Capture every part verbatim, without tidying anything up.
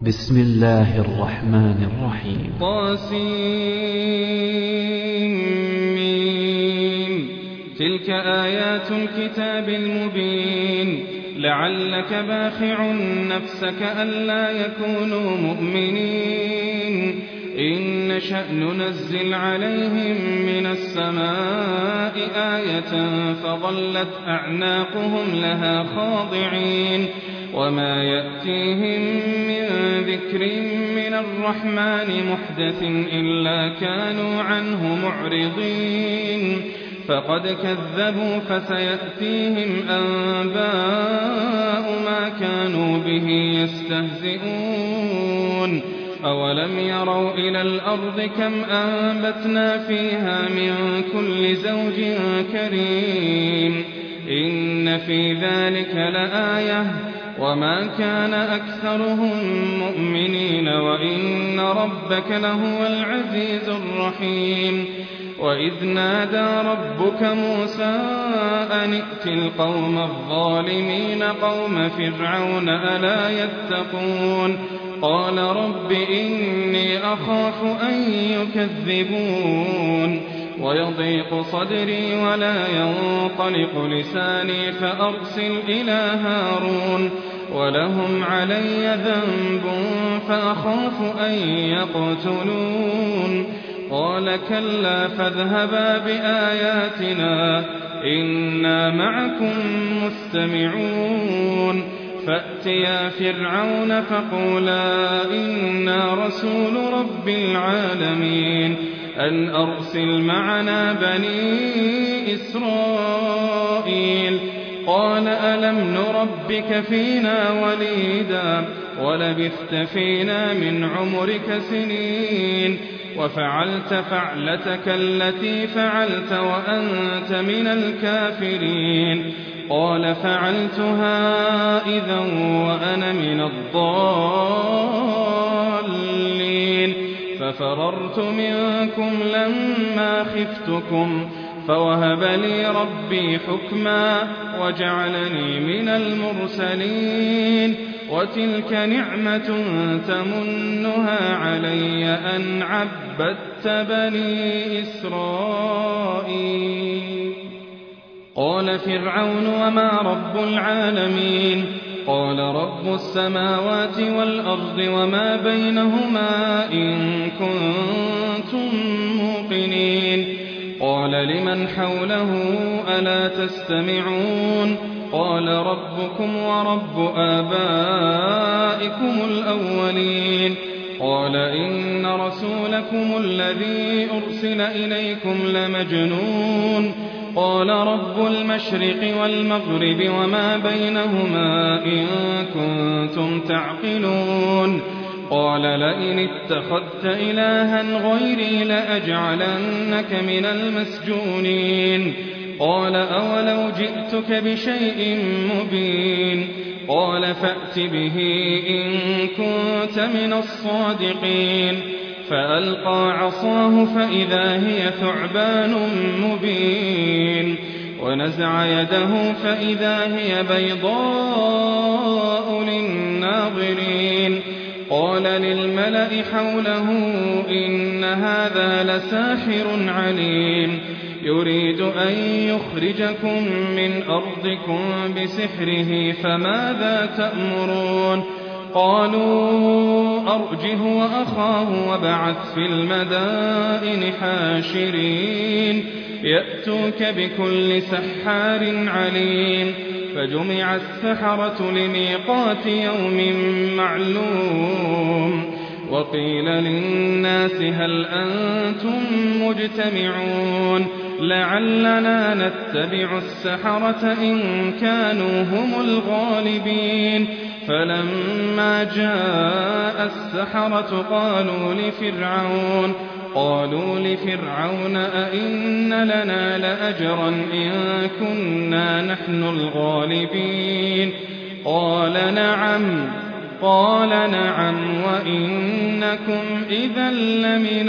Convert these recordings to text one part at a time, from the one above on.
بسم الله الرحمن الرحيم. طاسين تلك آيات الكتاب المبين لعلك باخع نفسك ألا يكونوا مؤمنين إن نشأ ننزل عليهم من السماء آية فظلت أعناقهم لها خاضعين وما يأتيهم من ذكر من الرحمن محدث إلا كانوا عنه معرضين فقد كذبوا فسيأتيهم أنباء ما كانوا به يستهزئون أولم يروا إلى الأرض كم أنبتنا فيها من كل زوج كريم إن في ذلك لآية وما كان أكثرهم مؤمنين وإن ربك لهو العزيز الرحيم وإذ نادى ربك موسى أن ائت القوم الظالمين قوم فرعون ألا يتقون قال رب إني أخاف أن يكذبون ويضيق صدري ولا ينطلق لساني فأرسل إلى هارون ولهم علي ذنب فأخاف أن يقتلون قال كلا فاذهبا بآياتنا إنا معكم مستمعون فأتيا فرعون فقولا إنا رسول رب العالمين أن أرسل معنا بني إسرائيل قال ألم نربك فينا وليدا ولبثت فينا من عمرك سنين وفعلت فعلتك التي فعلت وأنت من الكافرين قال فعلتها إذا وأنا من الضالين ففررت منكم لما خفتكم فوهب لي ربي حكما وجعلني من المرسلين وتلك نعمة تمنها علي أن عبدت بني إسرائيل قال فرعون وما رب العالمين قال رب السماوات والأرض وما بينهما إن كنتم موقنين قال لمن حوله ألا تستمعون قال ربكم ورب آبائكم الأولين قال إن رسولكم الذي أرسل إليكم لمجنون قال رب المشرق والمغرب وما بينهما إن كنتم تعقلون قال لئن اتخذت إلها غيري لأجعلنك من المسجونين قال أولو جئتك بشيء مبين قال فأت به إن كنت من الصادقين فألقى عصاه فإذا هي ثعبان مبين ونزع يده فإذا هي بيضاء للناظرين قال للملأ حوله إن هذا لساحر عليم يريد أن يخرجكم من أرضكم بسحره فماذا تأمرون قالوا أرجه وأخاه وابعث في المدائن حاشرين يأتوك بكل سحار عليم فجمع السحرة لميقات يوم معلوم وقيل للناس هل أنتم مجتمعون لعلنا نتبع السحرة إن كانوا هم الغالبين فلما جاء السحرة قالوا لفرعون قالوا لفرعون أئن لنا لأجرا إن كنا نحن الغالبين قال نعم قال نعم وإنكم إذا لمن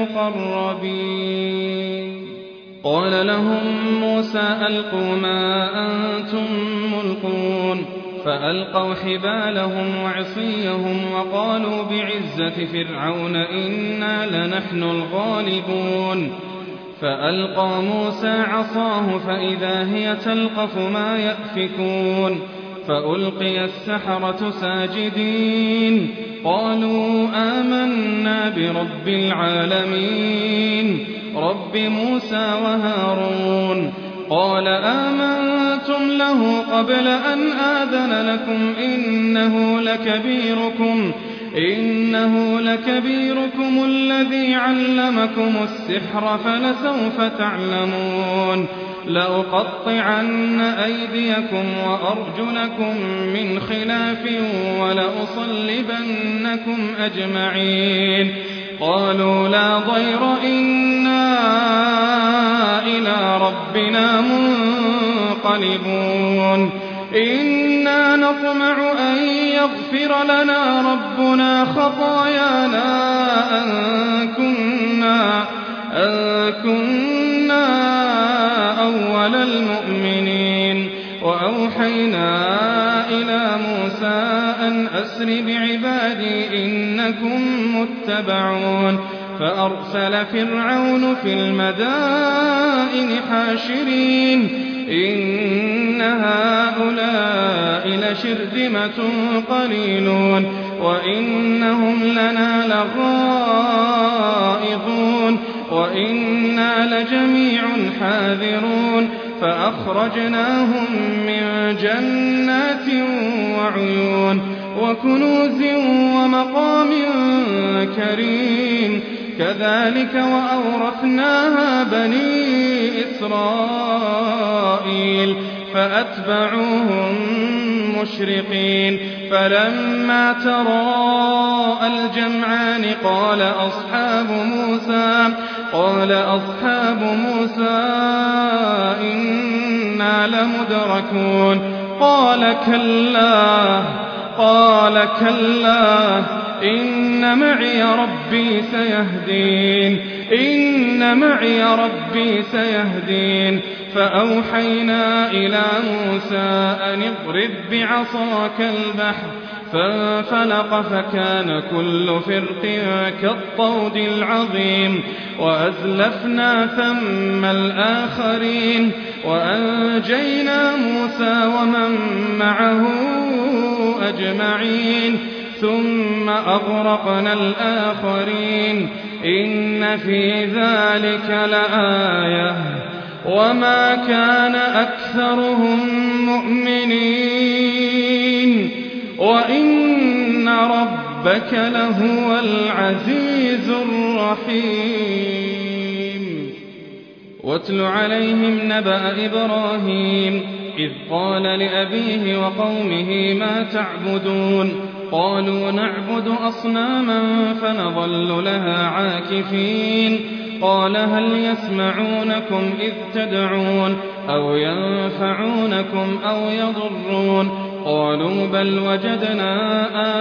المقربين قال لهم موسى ألقوا ما أنتم ملقون فألقوا حبالهم وعصيهم وقالوا بعزة فرعون إنا لنحن الغالبون فألقى موسى عصاه فإذا هي تلقف ما يأفكون فألقي السحرة ساجدين قالوا آمنا برب العالمين رب موسى وهارون قال آمنتم له قبل أن آذن لكم إنه لكبيركم إنه لكبيركم الذي علمكم السحر فلسوف تعلمون لأقطعن أيديكم وأرجلكم من خلاف ولأصلبنكم أجمعين قالوا لا ضير إنا إلى ربنا منقلبون إنا نطمع أن يغفر لنا ربنا خطايانا أن كنا, أن كنا أول المؤمنين وأوحينا إلى موسى أن أسر بعبادي إنكم متبعون فأرسل فرعون في المدائن حاشرين إن هؤلاء لشرذمة قليلون وإنهم لنا لغائظون وإنا لجميع حاذرون فأخرجناهم من جنات وعيون وكنوز ومقام كريم كذلك وأورثناها بني إسرائيل فأتبعوهم مشرقين فلما تراءى الجمعان قال أصحاب موسى قال أصحاب موسى إنا لمدركون قال كلا قال كلا إن معي ربي سيهدين إن معي ربي سيهدين فأوحينا إلى موسى أن اضرب بعصاك البحر فانفلق فكان كل فرق كالطود العظيم وأزلفنا ثم الآخرين وأنجينا موسى ومن معه أجمعين ثم أغرقنا الآخرين إن في ذلك لآية وما كان أكثرهم مؤمنين وإن ربك لهو العزيز الرحيم واتل عليهم نبأ إبراهيم إذ قال لأبيه وقومه ما تعبدون قالوا نعبد أصناما فنظل لها عاكفين قال هل يسمعونكم إذ تدعون أو ينفعونكم أو يضرون قالوا بل وجدنا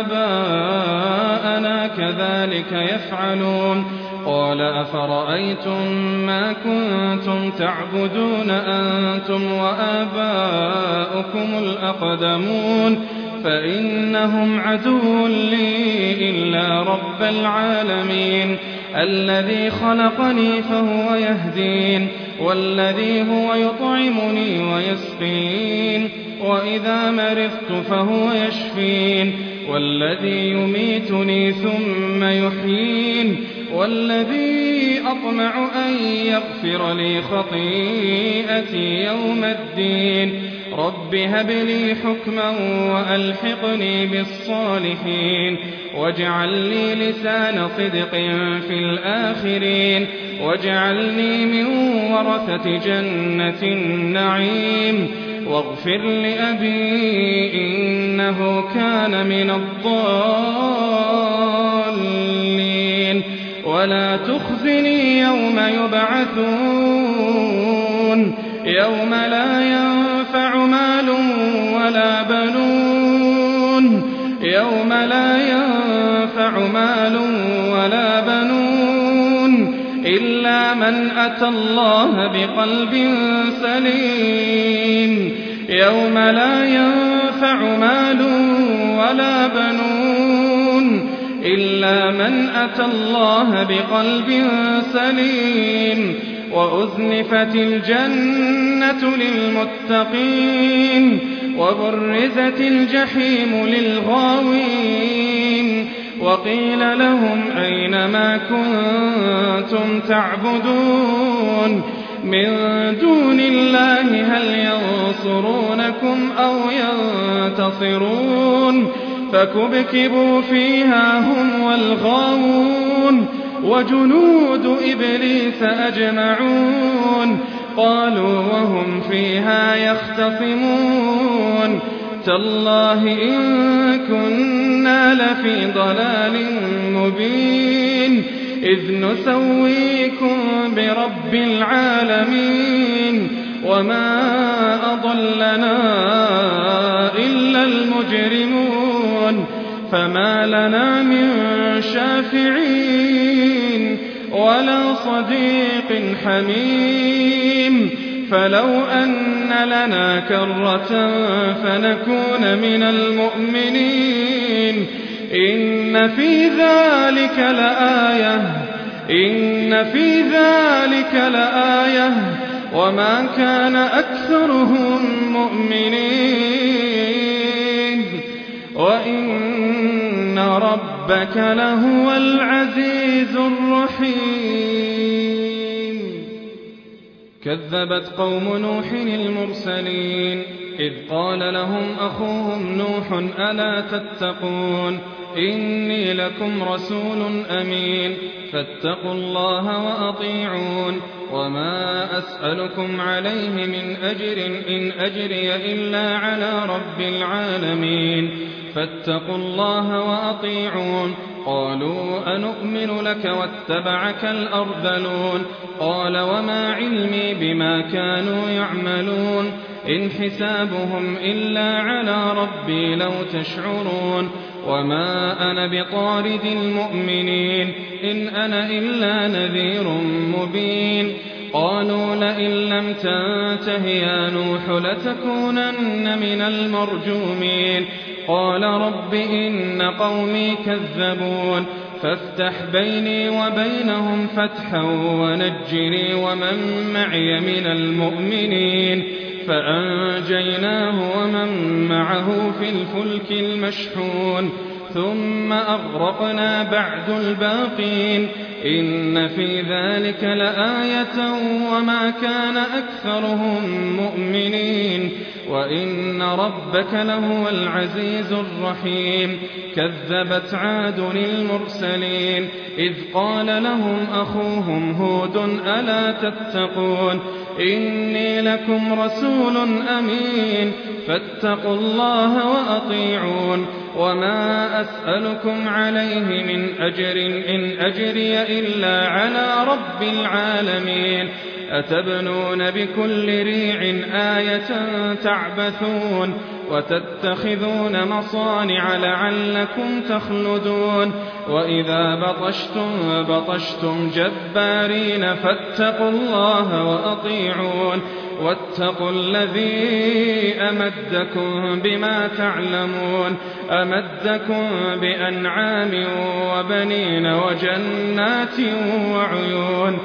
آباءنا كذلك يفعلون قال أفرأيتم ما كنتم تعبدون أنتم وآباؤكم الأقدمون فإنهم عدو لي إلا رب العالمين الذي خلقني فهو يهدين والذي هو يطعمني ويسقين وإذا مرضت فهو يشفين والذي يميتني ثم يحيين والذي أطمع أن يغفر لي خطيئتي يوم الدين رب هب لي حكما وألحقني بالصالحين واجعل لي لسان صدق في الآخرين واجعلني من ورثة جنة النعيم واغفر لأبي إنه كان من الضالين ولا تخزني يوم يبعثون يوم لا ينفع مال ولا بنون يوم لا ينفع مال ولا بنون إلا من أتى الله بقلب سليم يوم لا ينفع ينفع مال ولا بنون إلا من أتى الله بقلب سليم وأزلفت الجنة للمتقين وبرزت الجحيم للغاوين وقيل لهم أين ما كنتم تعبدون من دون الله هل ينصرونكم أو ينتصرون فكبكبوا فيها هم والغاوون وجنود إبليس أجمعون قالوا وهم فيها يختصمون تالله إن كنا لفي ضلال مبين إذ نسويكم برب العالمين وما أضلنا إلا المجرمون فما لنا من شافعين ولا صديق حميم فلو أن لنا كرة فنكون من المؤمنين إن في ذلك لآية إن في ذلك لآية وما كان أكثرهم مؤمنين وإن ربك لهو العزيز الرحيم كذبت قوم نوح المرسلين إذ قال لهم أخوهم نوح ألا تتقون إني لكم رسول أمين فاتقوا الله وأطيعون وما أسألكم عليه من أجر إن أجري إلا على رب العالمين فاتقوا الله وأطيعون قالوا أنؤمن لك واتبعك الأرذلون قال وما علمي بما كانوا يعملون إن حسابهم إلا على ربي لو تشعرون وما أنا بطارد المؤمنين إن أنا إلا نذير مبين قالوا لئن لم تنته يا نوح لتكونن من المرجومين قال رب إن قومي كذبون فافتح بيني وبينهم فتحا ونجني ومن معي من المؤمنين فأنجيناه ومن معه في الفلك المشحون ثم أغرقنا بعد الباقين إن في ذلك لآية وما كان أكثرهم مؤمنين وإن ربك لهو العزيز الرحيم كذبت عاد المرسلين إذ قال لهم أخوهم هود ألا تتقون إني لكم رسول أمين فاتقوا الله وأطيعون وما أسألكم عليه من أجر إن أجري إلا على رب العالمين أتبنون بكل ريع آية تعبثون وتتخذون مصانع لعلكم تخلدون وإذا بطشتم بطشتم جبارين فاتقوا الله وأطيعون واتقوا الذي أمدكم بما تعلمون أمدكم بأنعام وبنين وجنات وعيون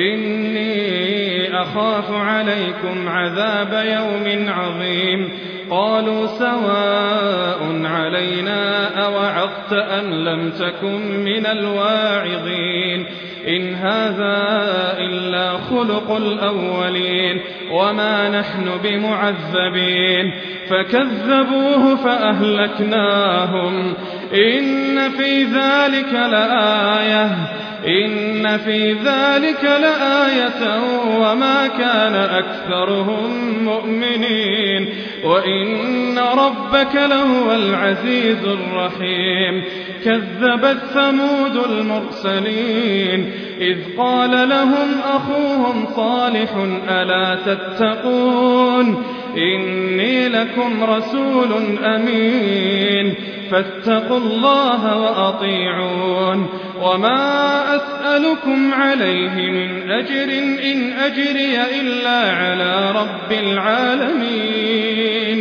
إني أخاف عليكم عذاب يوم عظيم قالوا سواء علينا أوعظت أم لم تكن من الواعظين إن هذا إلا خلق الأولين وما نحن بمعذبين فكذبوه فأهلكناهم إن في ذلك لآية إن في ذلك لآية وما كان أكثرهم مؤمنين وإن ربك لهو العزيز الرحيم كذبت ثمود المرسلين إذ قال لهم أخوهم صالح ألا تتقون إني لكم رسول أمين فاتقوا الله وأطيعون وما أسألكم عليه من أجر إن أجري إلا على رب العالمين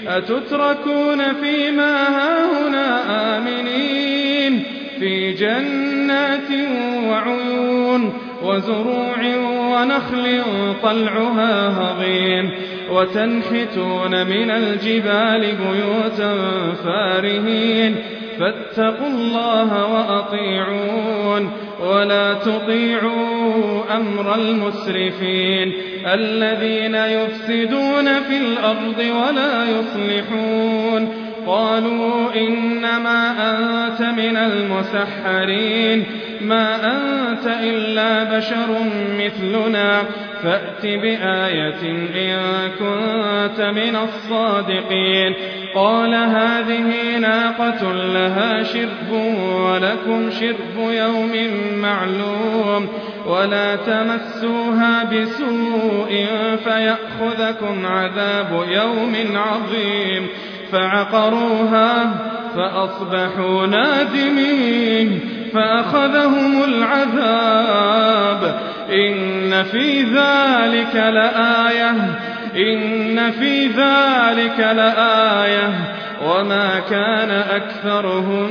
أتتركون فيما هاهنا آمنين في جنات وعيون وزروع ونخل طلعها هضيم وتنحتون من الجبال بيوتا فارهين فاتقوا الله وأطيعون ولا تطيعوا أمر المسرفين الذين يفسدون في الأرض ولا يصلحون قالوا إنما أنت من المسحرين ما أنت إلا بشر مثلنا فأت بآية إن كنت من الصادقين قال هذه ناقة لها شرب ولكم شرب يوم معلوم ولا تمسوها بسوء فيأخذكم عذاب يوم عظيم فعقروها فأصبحوا نادمين فأخذهم العذاب إن في ذلك لآية إن في ذلك لآية وما كان أكثرهم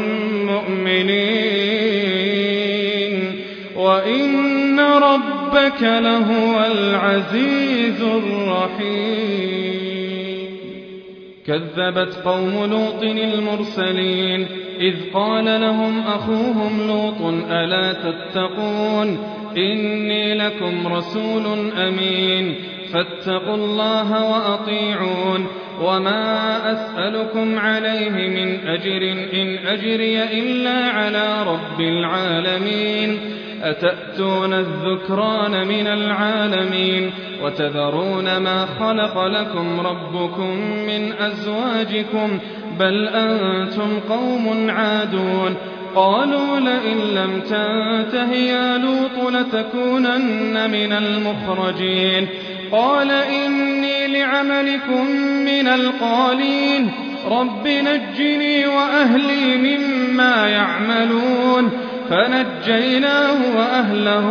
مؤمنين وإن ربك لهو العزيز الرحيم كذبت قوم لوط المرسلين إذ قال لهم أخوهم لوط ألا تتقون إني لكم رسول أمين فاتقوا الله وأطيعون وما أسألكم عليه من أجر إن أجري إلا على رب العالمين أتأتون الذكران من العالمين وتذرون ما خلق لكم ربكم من أزواجكم بل أنتم قوم عادون قالوا لئن لم تنته يا لوط لتكونن من المخرجين قال إني لعملكم من القالين رب نجني وأهلي مما يعملون فنجيناه وأهله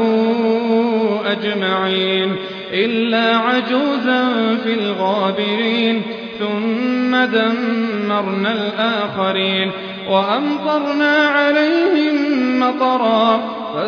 أجمعين إلا عجوزا في الغابرين ثم دمرنا الآخرين وأمطرنا عليهم مطرا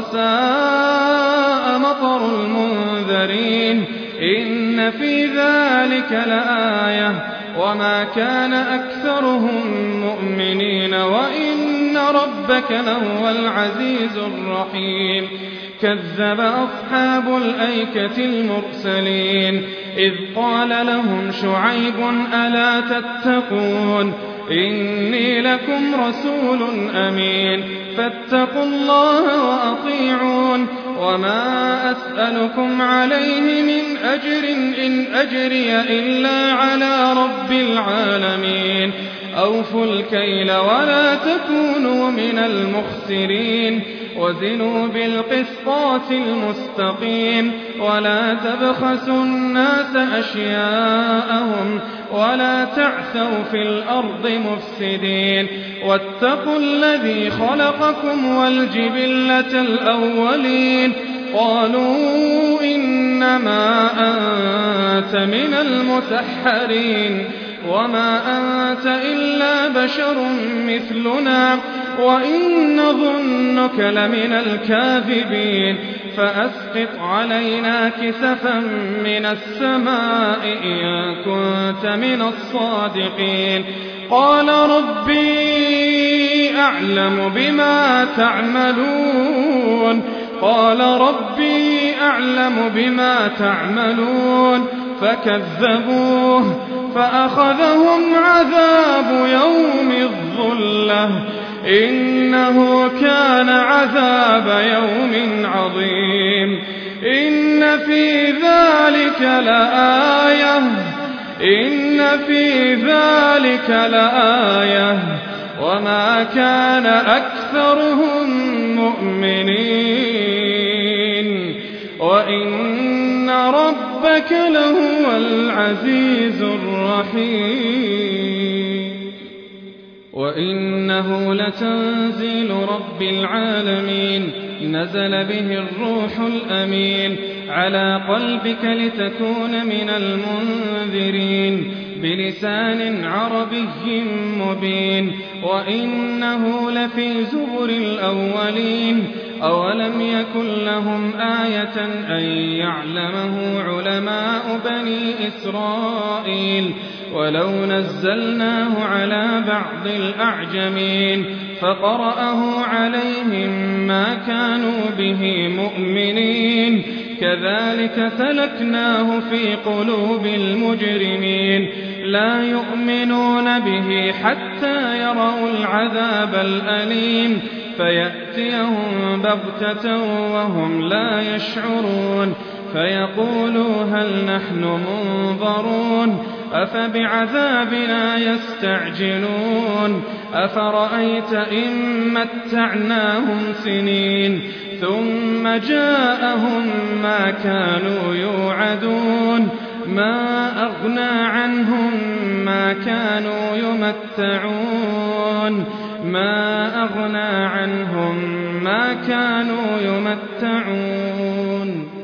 فساء مطر المنذرين إن في ذلك لآية وما كان أكثرهم مؤمنين وإن ربك لهو العزيز الرحيم كذب أصحاب الأيكة المرسلين إذ قال لهم شعيب ألا تتقون إني لكم رسول أمين فاتقوا الله وأطيعون وما أسألكم عليه من أجر إن أجري إلا على رب العالمين أوفوا الكيل ولا تكونوا من المخسرين وزنوا بالقسطاس المستقيم ولا تبخسوا الناس أشياءهم ولا تعثوا في الأرض مفسدين واتقوا الذي خلقكم والجبلة الأولين قالوا إنما أنت من المسحرين وما أنت إلا بشر مثلنا وإن ظنك لمن الكاذبين فأسقط علينا كسفا من السماء إن كنت من الصادقين قال ربي أعلم بما تعملون قال ربي أعلم بما تعملون فكذبوه فأخذهم عذاب يوم الظلة إنه كان عذاب يوم عظيم إن في ذلك لآية إن في ذلك لآية وما كان أكثرهم مؤمنين وإن ربك لهو العزيز الرحيم وإنه لتنزيل رب العالمين نزل به الروح الأمين على قلبك لتكون من المنذرين بلسان عربي مبين وإنه لفي زبر الأولين أولم يكن لهم آية أن يعلمه علماء بني إسرائيل ولو نزلناه على بعض الأعجمين فقرأه عليهم ما كانوا به مؤمنين كذلك سلكناه في قلوب المجرمين لا يؤمنون به حتى يروا العذاب الأليم فيأتيهم بغتة وهم لا يشعرون فيقولوا هل نحن منظرون أفبعذابنا يستعجلون أفرأيت إن متعناهم سنين ثم جاءهم ما كانوا يوعدون ما أغنى عنهم ما كانوا يمتعون ما أغنى عنهم ما كانوا يمتعون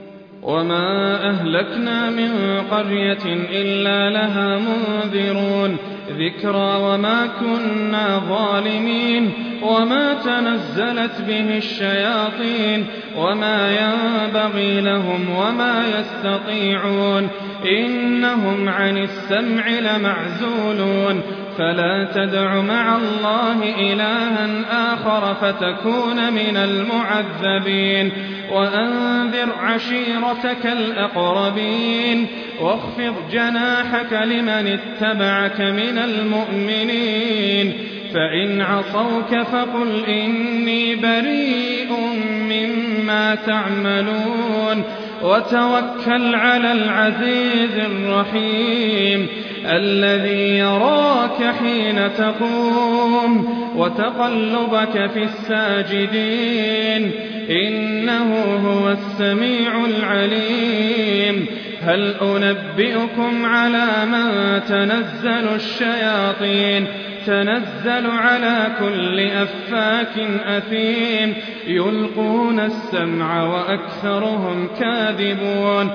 وما أهلكنا من قرية إلا لها منذرون ذكرى وما كنا ظالمين وما تنزلت به الشياطين وما ينبغي لهم وما يستطيعون إنهم عن السمع لمعزولون فلا تدع مع الله إلها آخر فتكون من المعذبين وأنذر عشيرتك الأقربين واخفض جناحك لمن اتبعك من المؤمنين فإن عصوك فقل إني بريء مما تعملون وتوكل على العزيز الرحيم الذي يراك حين تقوم وتقلبك في الساجدين إنه هو السميع العليم هل أنبئكم على من تنزل الشياطين تنزل على كل أفاك أثيم يلقون السمع وأكثرهم كاذبون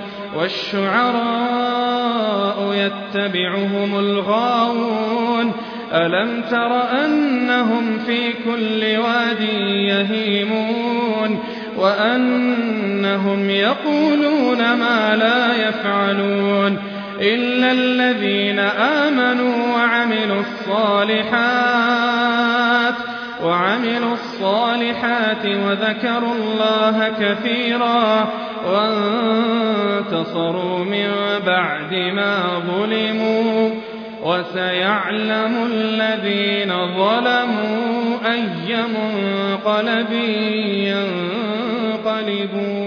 والشعراء يتبعهم الغاوون ألم تر أنهم في كل واد يهيمون وأنهم يقولون ما لا يفعلون إلا الذين آمنوا وعملوا الصالحات وعملوا الصالحات وذكروا الله كثيرا وانتصروا من بعد ما ظلموا وسيعلم الذين ظلموا أي منقلب ينقلبون